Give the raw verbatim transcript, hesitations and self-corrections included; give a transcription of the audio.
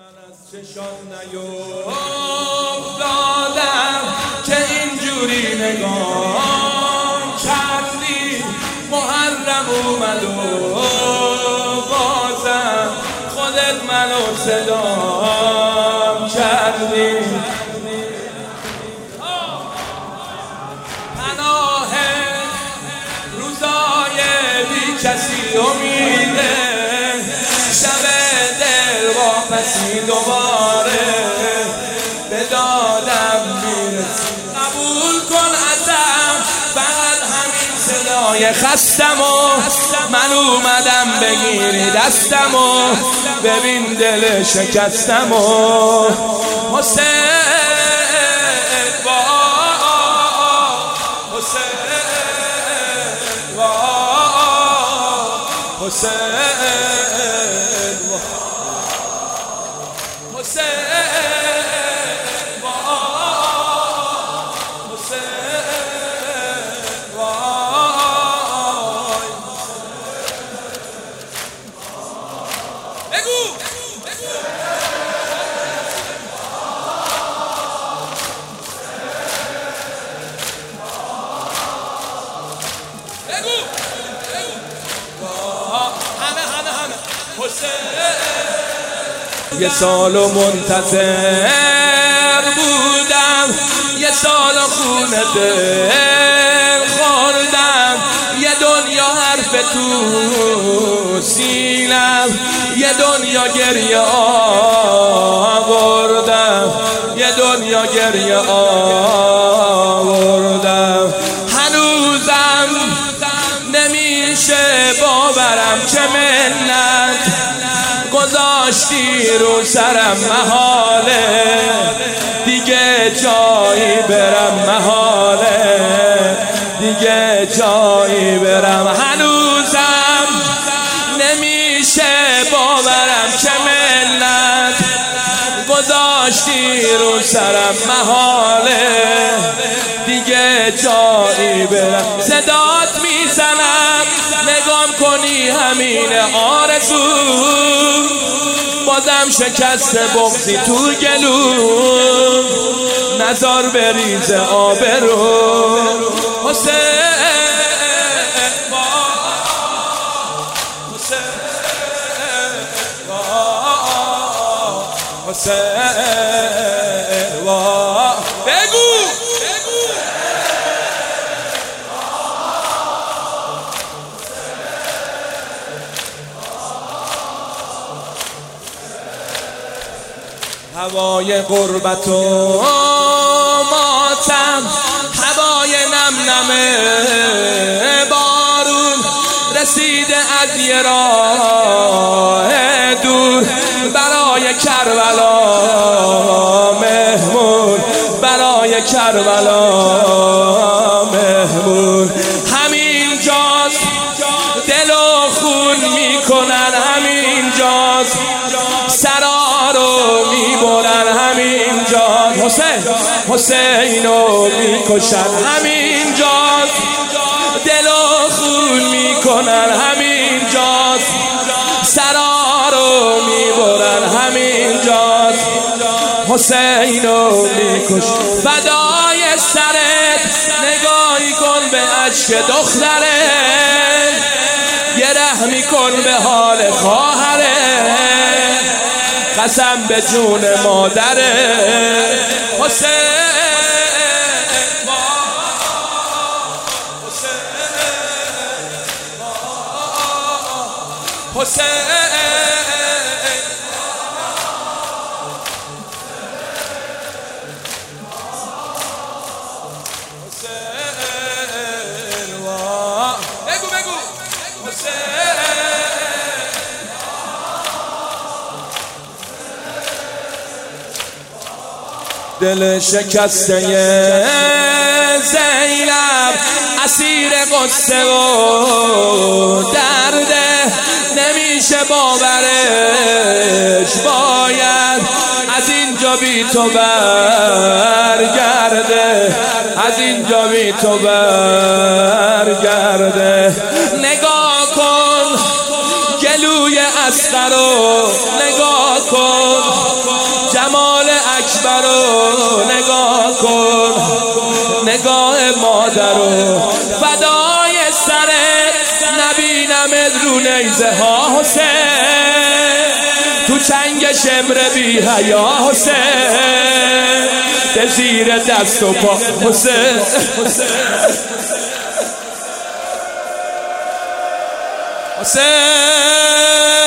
از چشات نیفتادم که اینجوری نگاه کردی، محرم اومد و بازم خودت منو صدا کردی. پناه روزای بی کسی امیده، شب دل واپسی دوباره به دادم میرسی. قبول کن ازم بعد همین صدای خستم و من اومدم بگیری دستم و ببین دل شکستم و حسین با حسین با حسین یه سالو منتظر بودم، یه سالو خونه دل خوردم، یه دنیا حرف تو سینم، یه دنیا گریه آوردم، یه دنیا گریه آوردم. هنوزم نمیشه باورم که منت گذاشتی رو سرم، محاله دیگه جایی برم، محاله دیگه جایی برم. هنوزم نمیشه باورم که ملت گذاشتی رو سرم، محاله دیگه جایی برم. صدات میزنم نگام کنی همین آرزو، بازم شکست بغضی تو گلو، نزار بریز آبرو. حسین با حسین با حسین با بگو هوای غربت و ماتم، هوای نم نم بارون رسیده از یه راه دور، برای کربلا مهمون، برای کربلا مهمون. همین جاست دل و خون میکنن، همین جاست سرا رو میبرن، همین جاست حسین حسینو میکشن، همین جاست دل و خون میکنن، همین جاست سرا رو میبرن، همین جاست حسینو میکشن. فدای سرت نگاهی کن به اشک دختره، یه رحمی کن به حال خواهره، قسم به جون مادره. حسین با حسین با حسین بگو بگو حسین دل شکسته زینب اسیر قصه و درده، نمیشه باورش، باید از اینجا بی تو برگرده، از اینجا بی تو برگرده. نگاه کن گلوی اصغر رو، نگاه کن نیزه ها حسین، تو چنگ شمر بی حیا حسین، به زیر دست و پا حسین. حسین